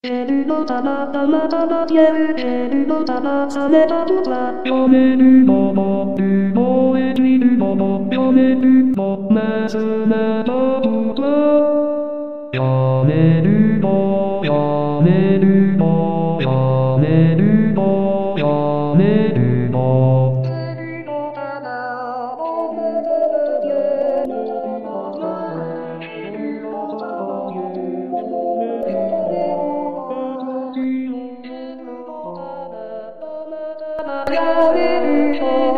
エルのたまたまたま消えるエルのたまされたとは読めるもの覚えきるもの読めるもなすなとは読めるも読めるも読めるも読めるもエルのたまをめとけやれる